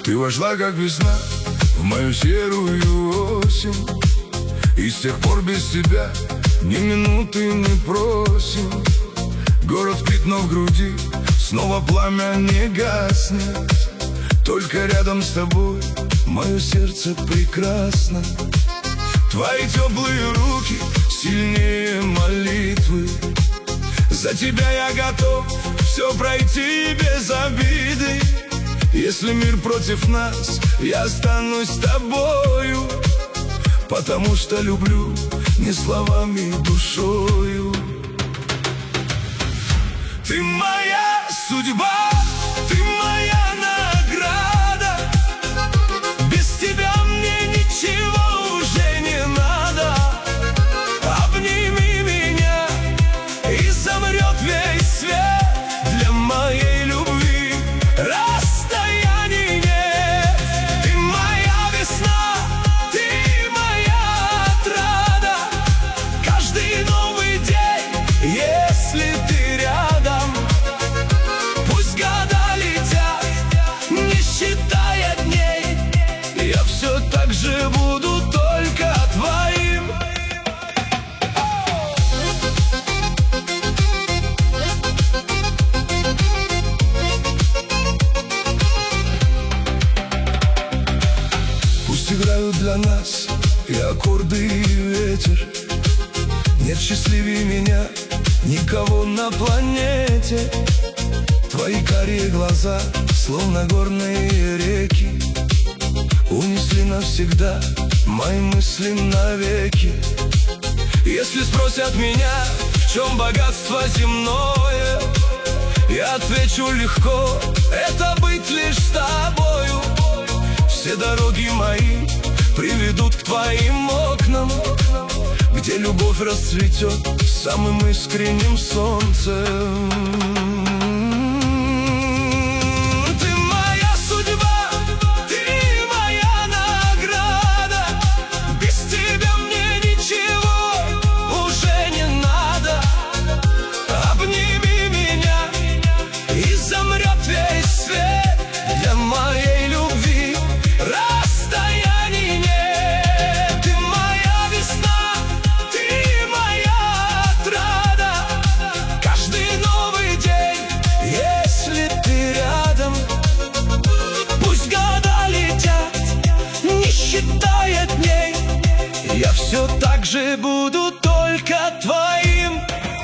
Ты вошла, как весна, в мою серую осень, и с тех пор без тебя ни минуты не просим. Город спит, но в груди снова пламя не гаснет. Только рядом с тобой мое сердце прекрасно. Твои теплые руки сильнее молитвы. За тебя я готов все пройти без обиды. Если мир против нас, я останусь с тобою, потому что люблю не словами, душою. Ты моя судьба, ты моя награда. Без тебя мне ничего уже не надо. Обними меня, и замрет весь свет. Для моей любви расстояний нет. Ты моя весна, ты моя отрада. Каждый новый день, если ты рядом. Пусть года летят, не считая дней, я все так же буду только твоим. Пусть играют для нас и аккорды, и ветер. Нет счастливее меня никого на планете. Твои карие глаза, словно горные реки, унесли навсегда мои мысли навеки. Если спросят меня, в чем богатство земное, я отвечу легко: это быть лишь с тобою. Все дороги мои приведут к твоим окнам, где любовь расцветет самым искренним солнцем. Ты моя судьба, ты моя награда. Без тебя мне ничего уже не надо. Обними меня, и замрет весь свет. Для моей любви расстояний нет. Ты моя весна, ты моя отрада. Каждый новый день, если ты рядом. Пусть года летят, не считая дней, я все так же буду только твоим.